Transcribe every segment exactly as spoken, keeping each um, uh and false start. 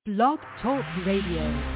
Blog Talk Radio.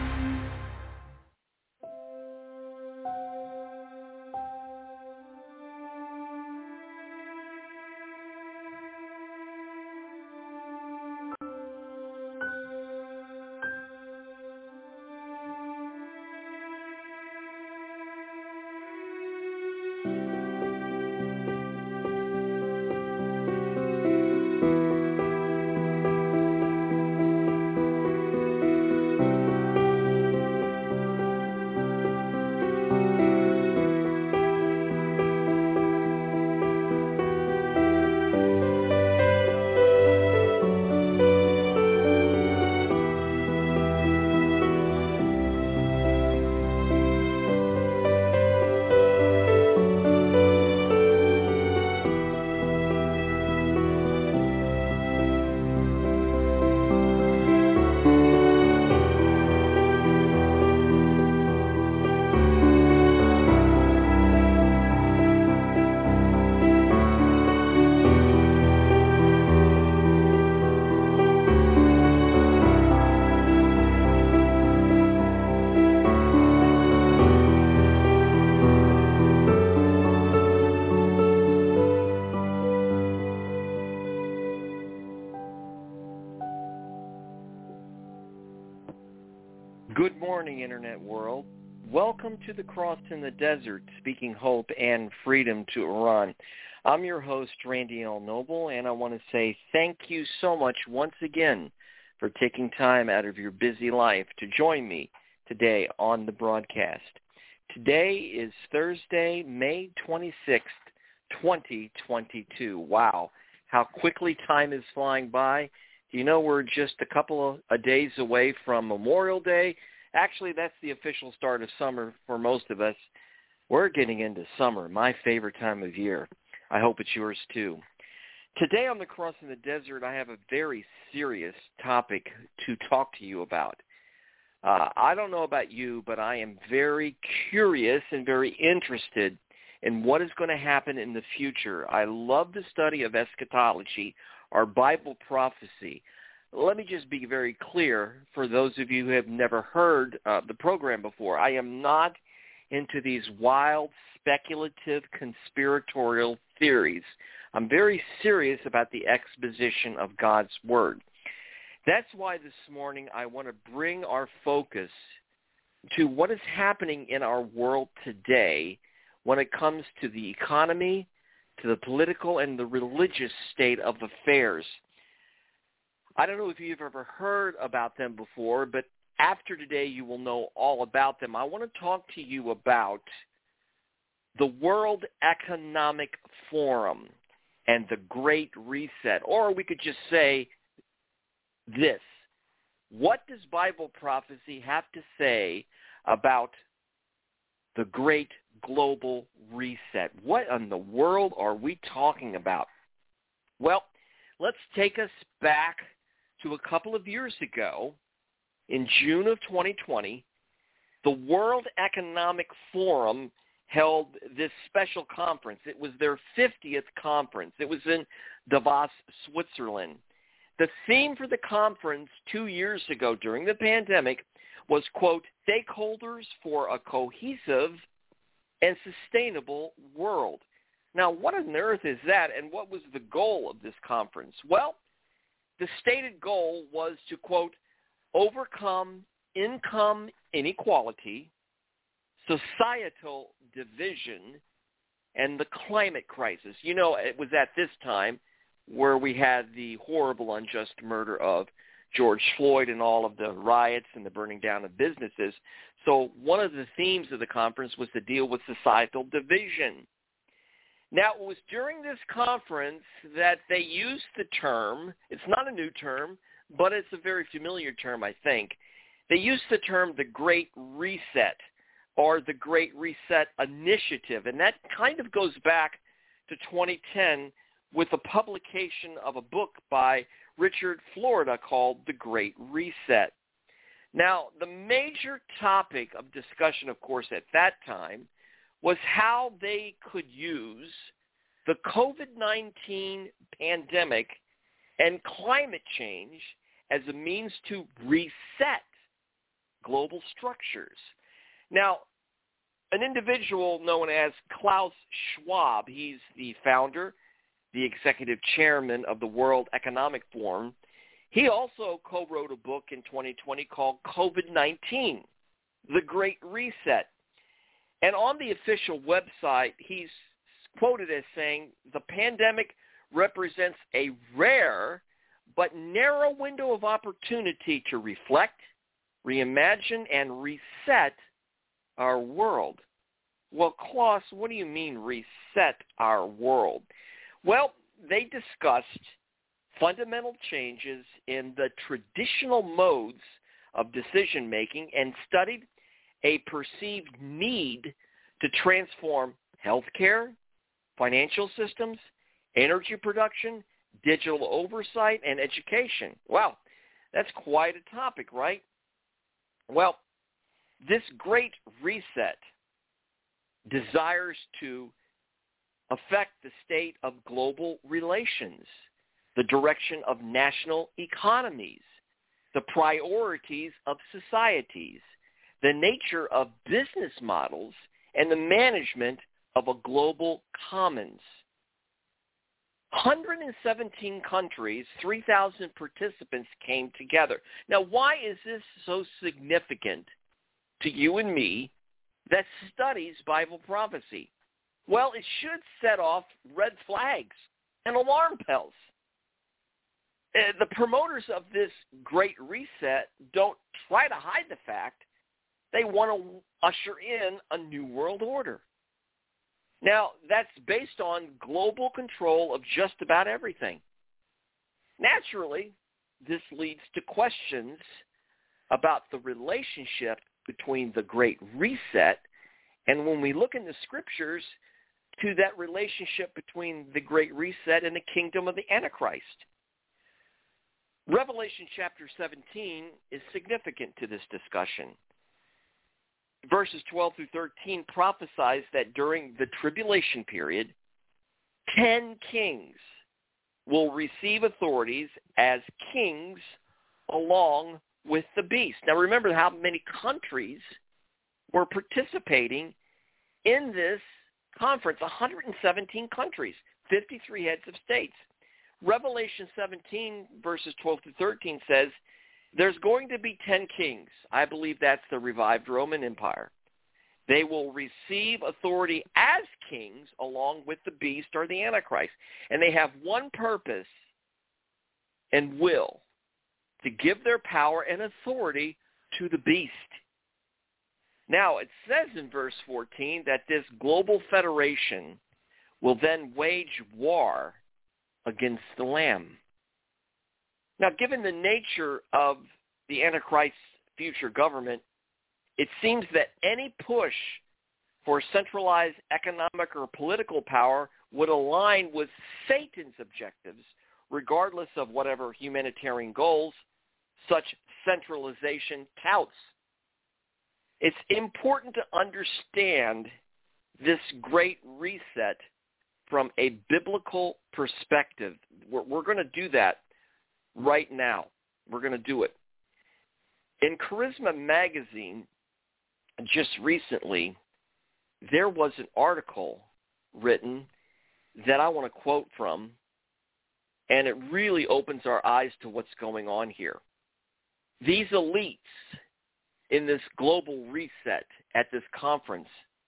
Good morning, Internet world. Welcome to the Cross in the Desert, speaking hope and freedom to Iran. I'm your host, Randy L. Noble, and I want to say thank you so much once again for taking time out of your busy life to join me today on the broadcast. Today is Thursday, May twenty-sixth, twenty twenty-two. Wow, how quickly time is flying by. You know, we're just a couple of days away from Memorial Day. Actually, that's the official start of summer for most of us. We're getting into summer, my favorite time of year. I hope it's yours too. Today on the Cross in the Desert, I have a very serious topic to talk to you about. Uh, I don't know about you, but I am very curious and very interested in what is going to happen in the future. I love the study of eschatology, our Bible prophecy. Let me just be very clear for those of you who have never heard uh, the program before. I am not into these wild, speculative, conspiratorial theories. I'm very serious about the exposition of God's Word. That's why this morning I want to bring our focus to what is happening in our world today when it comes to the economy, to the political and the religious state of affairs. I don't know if you've ever heard about them before, but after today you will know all about them. I want to talk to you about the World Economic Forum and the Great Reset, or we could just say this. What does Bible prophecy have to say about the Great Global Reset? What in the world are we talking about? Well, let's take us back to a couple of years ago. In June of twenty twenty, the World Economic Forum held this special conference. It was their fiftieth conference. It was in Davos, Switzerland. The theme for the conference two years ago during the pandemic was, quote, stakeholders for a cohesive and sustainable world. Now, what on earth is that, and what was the goal of this conference? Well, the stated goal was to, quote, overcome income inequality, societal division, and the climate crisis. You know, it was at this time where we had the horrible, unjust murder of George Floyd and all of the riots and the burning down of businesses. So one of the themes of the conference was to deal with societal division. Now, it was during this conference that they used the term, it's not a new term, but it's a very familiar term, I think. They used the term the Great Reset or the Great Reset Initiative, and that kind of goes back to twenty ten with the publication of a book by Richard Florida called The Great Reset. Now, the major topic of discussion, of course, at that time was how they could use the covid nineteen pandemic and climate change as a means to reset global structures. Now, an individual known as Klaus Schwab, he's the founder, the executive chairman of the World Economic Forum. He also co-wrote a book in twenty twenty called COVID nineteen, The Great Reset. And on the official website, he's quoted as saying, the pandemic represents a rare but narrow window of opportunity to reflect, reimagine, and reset our world. Well, Klaus, what do you mean reset our world? Well, they discussed fundamental changes in the traditional modes of decision-making and studied a perceived need to transform healthcare, financial systems, energy production, digital oversight, and education. Wow, that's quite a topic, right? Well, this great reset desires to affect the state of global relations, the direction of national economies, the priorities of societies, the nature of business models, and the management of a global commons. one hundred seventeen countries, three thousand participants came together. Now, why is this so significant to you and me that studies Bible prophecy? Well, it should set off red flags and alarm bells. Uh, the promoters of this great reset don't try to hide the fact they want to usher in a new world order. Now, that's based on global control of just about everything. Naturally, this leads to questions about the relationship between the Great Reset and, when we look in the Scriptures, to that relationship between the Great Reset and the kingdom of the Antichrist. Revelation chapter seventeen is significant to this discussion. Verses twelve through thirteen prophesies that during the tribulation period, ten kings will receive authorities as kings along with the beast. Now remember how many countries were participating in this conference, one hundred seventeen countries, fifty-three heads of states. Revelation seventeen, verses twelve to thirteen says, there's going to be ten kings. I believe that's the revived Roman Empire. They will receive authority as kings along with the beast or the Antichrist. And they have one purpose and will, to give their power and authority to the beast. Now, it says in verse fourteen that this global federation will then wage war against the Lamb. Now, given the nature of the Antichrist's future government, it seems that any push for centralized economic or political power would align with Satan's objectives, regardless of whatever humanitarian goals such centralization touts. It's important to understand this great reset from a biblical perspective. We're, we're going to do that right now. We're going to do it. In Charisma Magazine, just recently, there was an article written that I want to quote from, and it really opens our eyes to what's going on here. These elites in this global reset at this conference,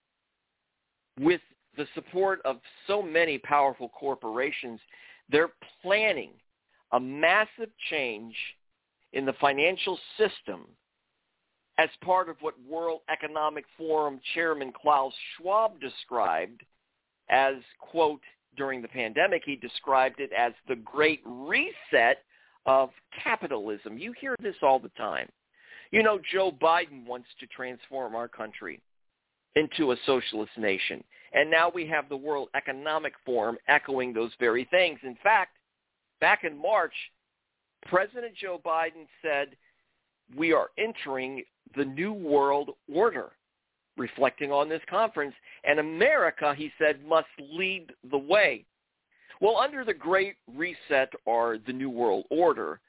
with the support of so many powerful corporations, they're planning a massive change in the financial system as part of what World Economic Forum Chairman Klaus Schwab described as, quote, during the pandemic, he described it as the great reset of capitalism. You hear this all the time. You know, Joe Biden wants to transform our country into a socialist nation. And now we have the World Economic Forum echoing those very things. In fact, back in March, President Joe Biden said, we are entering the new world order, reflecting on this conference. And America, he said, must lead the way. Well, under the Great Reset or the New World Order,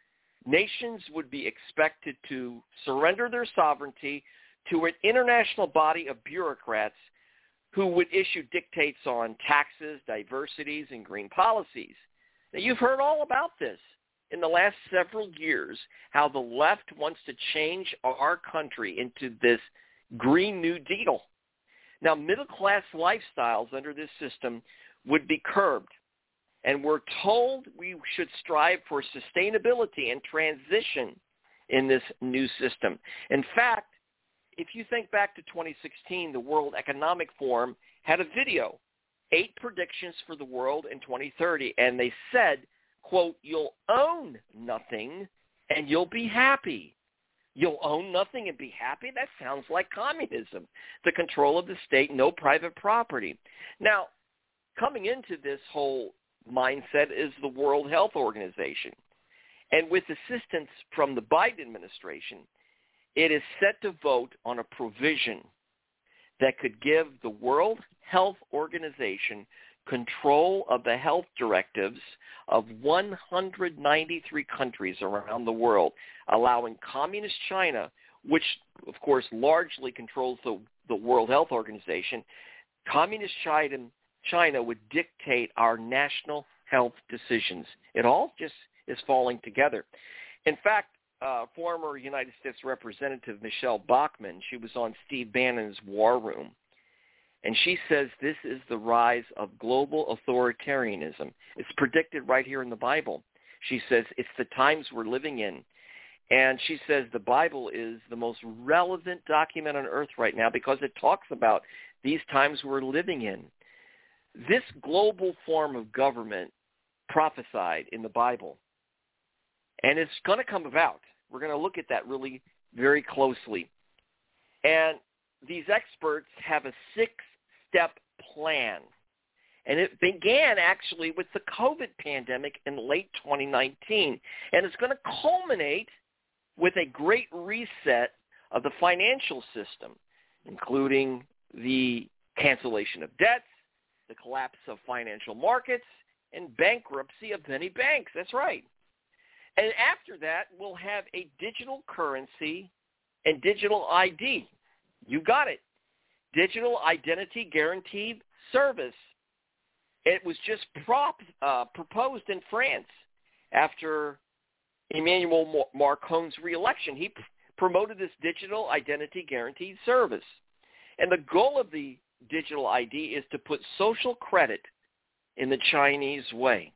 nations would be expected to surrender their sovereignty to an international body of bureaucrats who would issue dictates on taxes, diversities, and green policies. Now, you've heard all about this in the last several years, how the left wants to change our country into this Green New Deal. Now, middle-class lifestyles under this system would be curbed, and we're told we should strive for sustainability and transition in this new system. In fact, if you think back to twenty sixteen, the World Economic Forum had a video, eight predictions for the world in twenty thirty, and they said, quote, "You'll own nothing and you'll be happy." You'll own nothing and be happy? That sounds like communism. The control of the state, no private property. Now, coming into this whole mindset is the World Health Organization. And with assistance from the Biden administration, it is set to vote on a provision that could give the World Health Organization control of the health directives of one hundred ninety-three countries around the world, allowing Communist China, which of course largely controls the, the World Health Organization, Communist China, China would dictate our national health decisions. It all just is falling together. In fact, uh, former United States Representative Michelle Bachmann, she was on Steve Bannon's War Room, and she says this is the rise of global authoritarianism. It's predicted right here in the Bible. She says it's the times we're living in. And she says the Bible is the most relevant document on earth right now because it talks about these times we're living in. This global form of government prophesied in the Bible, and it's going to come about. We're going to look at that really very closely. And these experts have a six-step plan. And it began actually with the COVID pandemic in late twenty nineteen. And it's going to culminate with a great reset of the financial system, including the cancellation of debts, the collapse of financial markets, and bankruptcy of many banks. That's right. And after that, we'll have a digital currency and digital I D. You got it. Digital Identity Guaranteed Service. It was just prop, uh, proposed in France after Emmanuel Macron's reelection. He p- promoted this Digital Identity Guaranteed Service. And the goal of the digital I D is to put social credit in the Chinese way.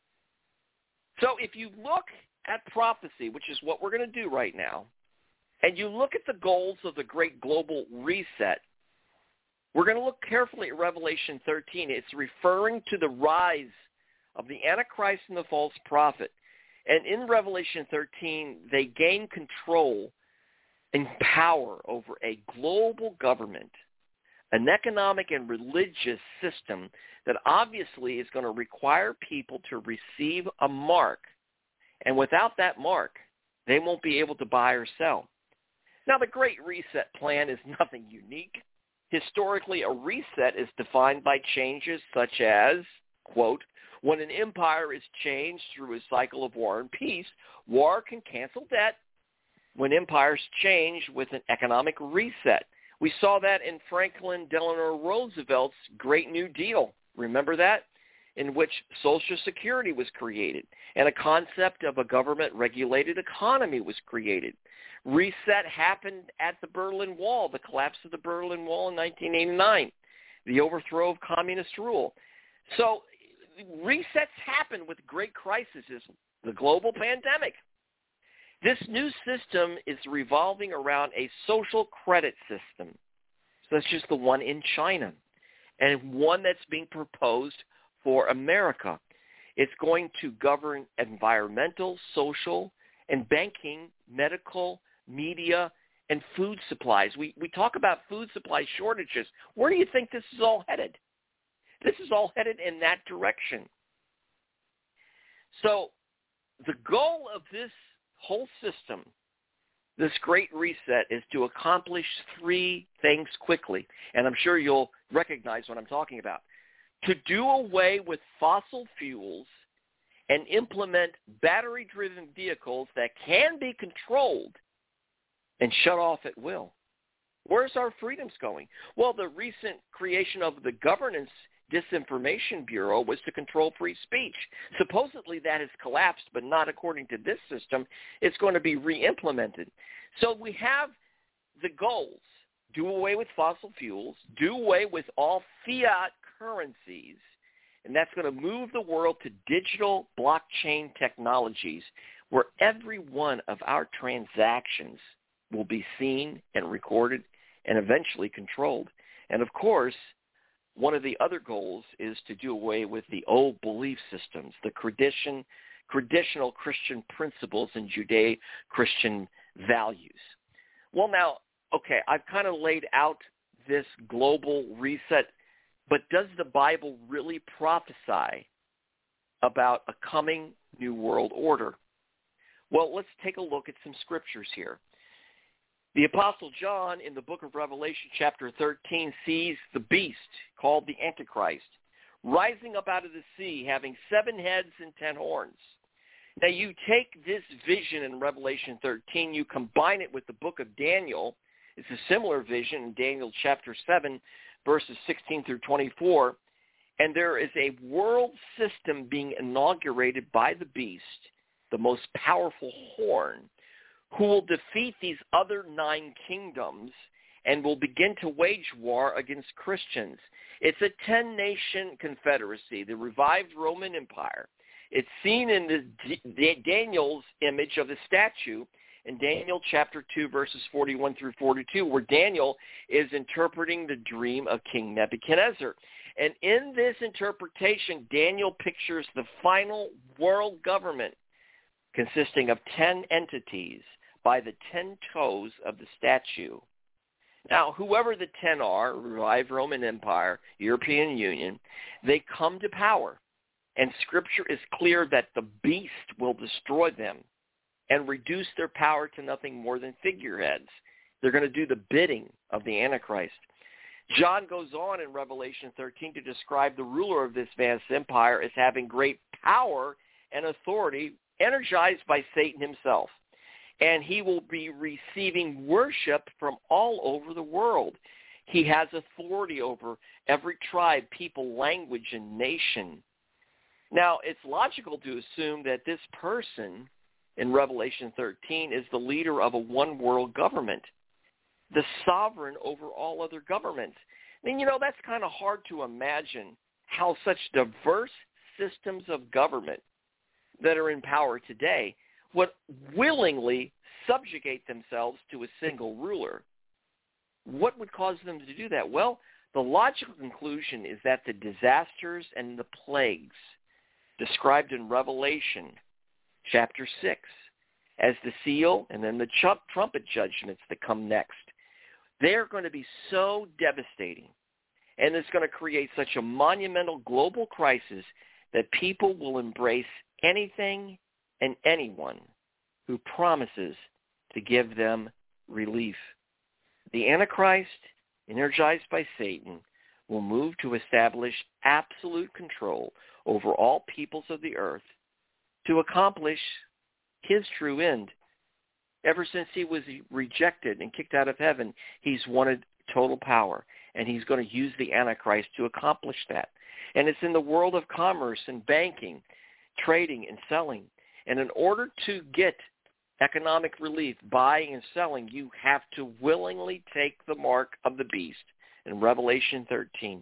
So if you look at prophecy, which is what we're going to do right now, and you look at the goals of the great global reset, we're going to look carefully at Revelation thirteen. It's referring to the rise of the Antichrist and the false prophet. And in Revelation thirteen, they gain control and power over a global government, an economic and religious system that obviously is going to require people to receive a mark. And without that mark, they won't be able to buy or sell. Now, the Great Reset plan is nothing unique. Historically, a reset is defined by changes such as, quote, when an empire is changed through a cycle of war and peace, war can cancel debt. When empires change with an economic reset. We saw that in Franklin Delano Roosevelt's Great New Deal. Remember that? In which Social Security was created and a concept of a government-regulated economy was created. Reset happened at the Berlin Wall, the collapse of the Berlin Wall in nineteen eighty-nine, the overthrow of communist rule. So resets happen with great crises, the global pandemic. This new system is revolving around a social credit system. So that's just the one in China, and one that's being proposed for America. It's going to govern environmental, social, and banking, medical, media, and food supplies. We we talk about food supply shortages. Where do you think this is all headed? This is all headed in that direction. So the goal of this whole system, this great reset, is to accomplish three things quickly, and I'm sure you'll recognize what I'm talking about. To do away with fossil fuels and implement battery-driven vehicles that can be controlled and shut off at will. Where's our freedoms going? Well, the recent creation of the Governance Disinformation Bureau was to control free speech. Supposedly that has collapsed, but not according to this system. It's going to be re-implemented. So we have the goals: do away with fossil fuels, do away with all fiat currencies, and that's going to move the world to digital blockchain technologies where every one of our transactions will be seen and recorded and eventually controlled. And of course, one of the other goals is to do away with the old belief systems, the tradition, traditional Christian principles and Judeo-Christian values. Well, now, okay, I've kind of laid out this global reset, but does the Bible really prophesy about a coming new world order? Well, let's take a look at some scriptures here. The Apostle John in the book of Revelation chapter thirteen sees the beast called the Antichrist rising up out of the sea, having seven heads and ten horns. Now you take this vision in Revelation thirteen, you combine it with the book of Daniel. It's a similar vision in Daniel chapter seven, verses sixteen through twenty-four, and there is a world system being inaugurated by the beast, the most powerful horn, who will defeat these other nine kingdoms and will begin to wage war against Christians. It's a ten-nation confederacy, the revived Roman Empire. It's seen in the D- Daniel's image of the statue in Daniel chapter two, verses forty-one through forty-two, where Daniel is interpreting the dream of King Nebuchadnezzar. And in this interpretation, Daniel pictures the final world government consisting of ten entities by the ten toes of the statue. Now, whoever the ten are, revived Roman Empire, European Union, they come to power. And Scripture is clear that the beast will destroy them and reduce their power to nothing more than figureheads. They're going to do the bidding of the Antichrist. John goes on in Revelation thirteen to describe the ruler of this vast empire as having great power and authority, energized by Satan himself. And he will be receiving worship from all over the world. He has authority over every tribe, people, language, and nation. Now, it's logical to assume that this person in Revelation thirteen is the leader of a one-world government, the sovereign over all other governments. I mean, you know, that's kind of hard to imagine how such diverse systems of government that are in power today would willingly subjugate themselves to a single ruler. What would cause them to do that? Well, the logical conclusion is that the disasters and the plagues described in Revelation chapter six as the seal and then the trumpet judgments that come next, they're going to be so devastating, and it's going to create such a monumental global crisis that people will embrace anything and anyone who promises to give them relief. The Antichrist, energized by Satan, will move to establish absolute control over all peoples of the earth to accomplish his true end. Ever since he was rejected and kicked out of heaven, he's wanted total power, and he's going to use the Antichrist to accomplish that. And it's in the world of commerce and banking, trading and selling. And in order to get economic relief, buying and selling, you have to willingly take the mark of the beast in Revelation thirteen.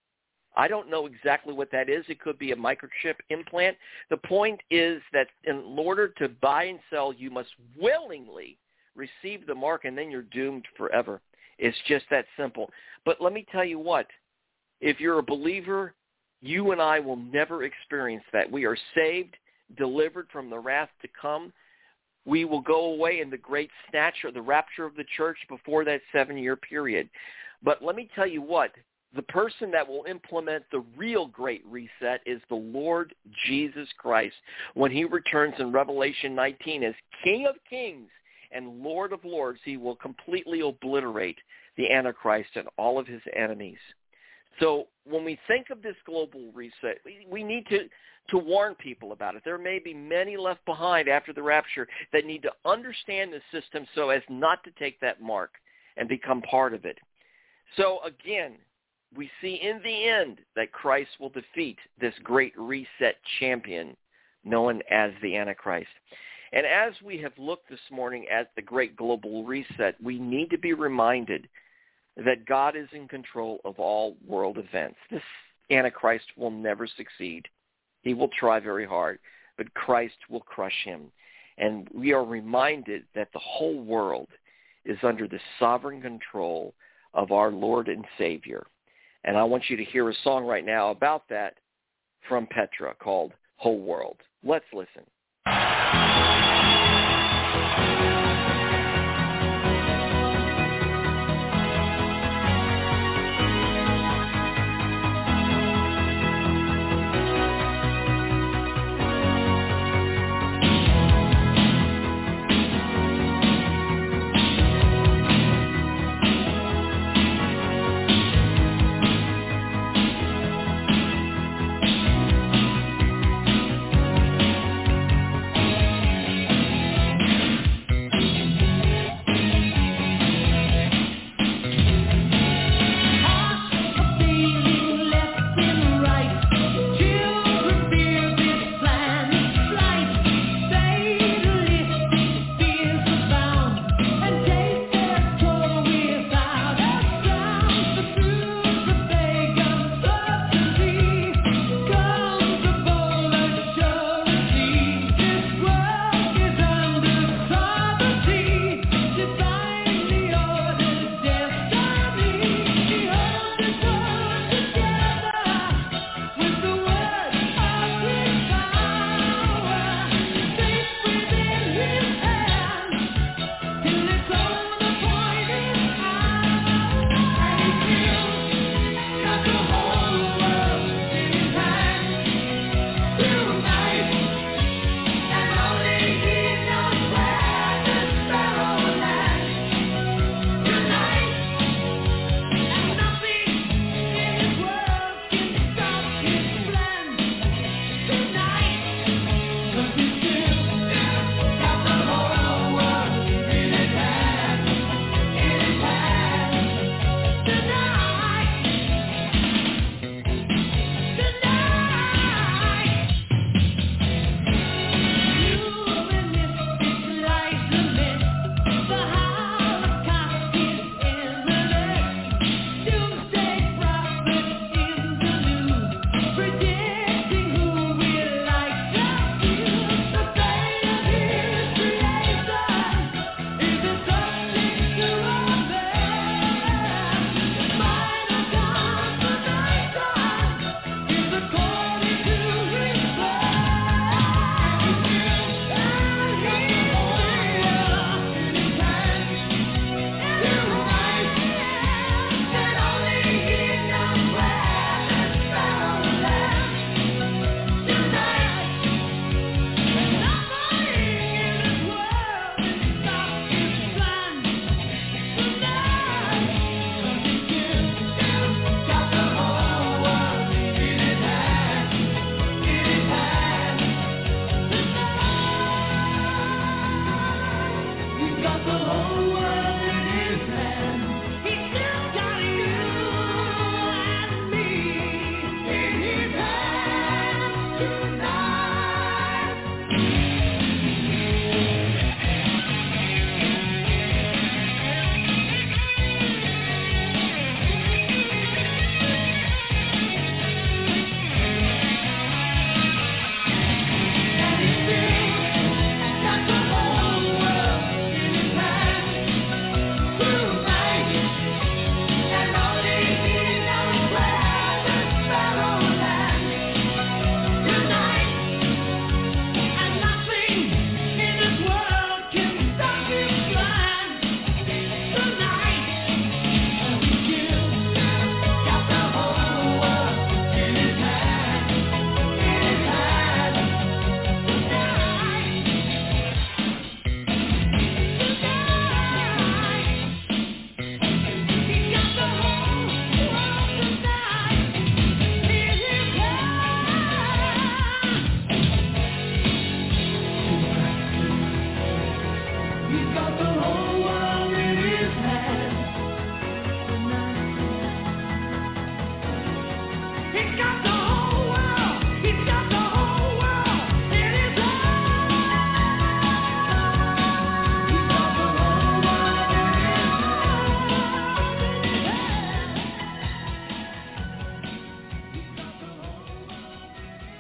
I don't know exactly what that is. It could be a microchip implant. The point is that in order to buy and sell, you must willingly receive the mark, and then you're doomed forever. It's just that simple. But let me tell you what, if you're a believer, you and I will never experience that. We are saved, delivered from the wrath to come. We will go away in the great snatch or the rapture of the church before that seven-year period. But let me tell you what, the person that will implement the real great reset is the Lord Jesus Christ. When he returns in Revelation nineteen as King of Kings and Lord of Lords, he will completely obliterate the Antichrist and all of his enemies. So when we think of this global reset, we, we need to, to warn people about it. There may be many left behind after the rapture that need to understand the system so as not to take that mark and become part of it. So again, we see in the end that Christ will defeat this great reset champion known as the Antichrist. And as we have looked this morning at the great global reset, we need to be reminded that God is in control of all world events. This Antichrist will never succeed. He will try very hard, but Christ will crush him. And we are reminded that the whole world is under the sovereign control of our Lord and Savior. And I want you to hear a song right now about that from Petra called Whole World. Let's listen.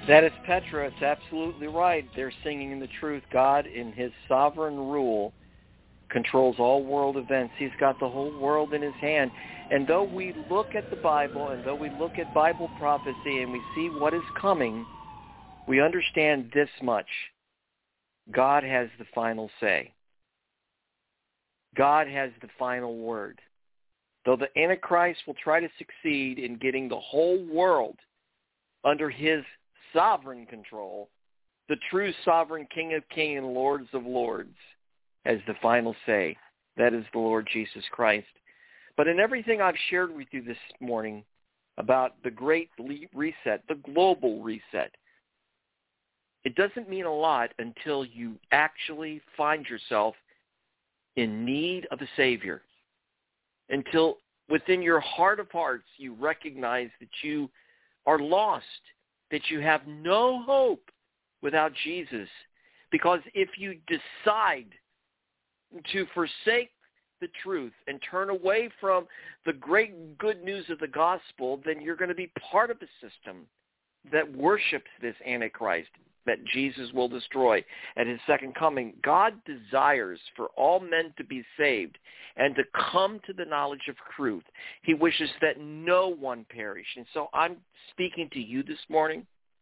That is Petra. It's absolutely right. They're singing the truth. God, in his sovereign rule, controls all world events. He's got the whole world in his hand. And though we look at the Bible, and though we look at Bible prophecy, and we see what is coming, we understand this much. God has the final say. God has the final word. Though the Antichrist will try to succeed in getting the whole world under his sovereign control, the true sovereign King of Kings and Lords of Lords has the final say. That is the Lord Jesus Christ. But in everything I've shared with you this morning about the great reset, the global reset, it doesn't mean a lot until you actually find yourself in need of a Savior, until within your heart of hearts you recognize that you are lost, that you have no hope without Jesus. Because if you decide to forsake the truth and turn away from the great good news of the gospel, then you're going to be part of a system that worships this Antichrist that Jesus will destroy at his second coming. God desires for all men to be saved and to come to the knowledge of truth. He wishes that no one perish. And so I'm speaking to you this morning.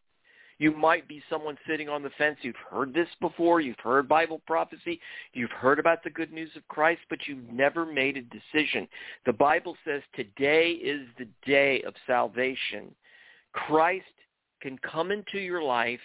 You might be someone sitting on the fence. You've heard this before. You've heard Bible prophecy. You've heard about the good news of Christ, but you've never made a decision. The Bible says today is the day of salvation. Christ can come into your life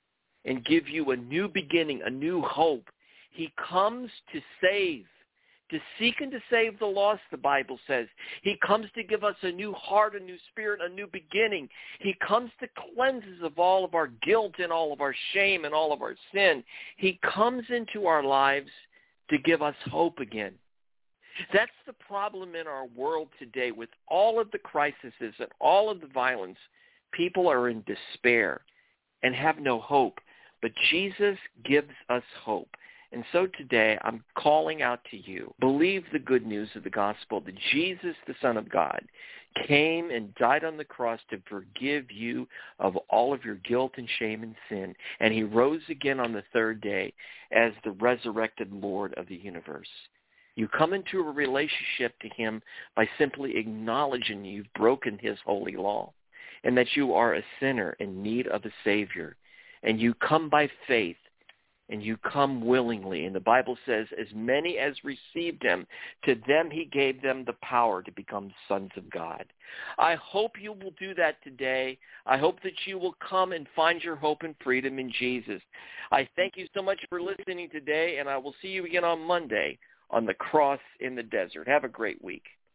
and give you a new beginning, a new hope. He comes to save, to seek and to save the lost, the Bible says. He comes to give us a new heart, a new spirit, a new beginning. He comes to cleanse us of all of our guilt and all of our shame and all of our sin. He comes into our lives to give us hope again. That's the problem in our world today with all of the crises and all of the violence. People are in despair and have no hope. But Jesus gives us hope. And so today I'm calling out to you. Believe the good news of the gospel that Jesus, the Son of God, came and died on the cross to forgive you of all of your guilt and shame and sin. And he rose again on the third day as the resurrected Lord of the universe. You come into a relationship to him by simply acknowledging you've broken his holy law and that you are a sinner in need of a Savior. And you come by faith, and you come willingly. And the Bible says, as many as received him, to them he gave them the power to become sons of God. I hope you will do that today. I hope that you will come and find your hope and freedom in Jesus. I thank you so much for listening today, and I will see you again on Monday on the Cross in the Desert. Have a great week.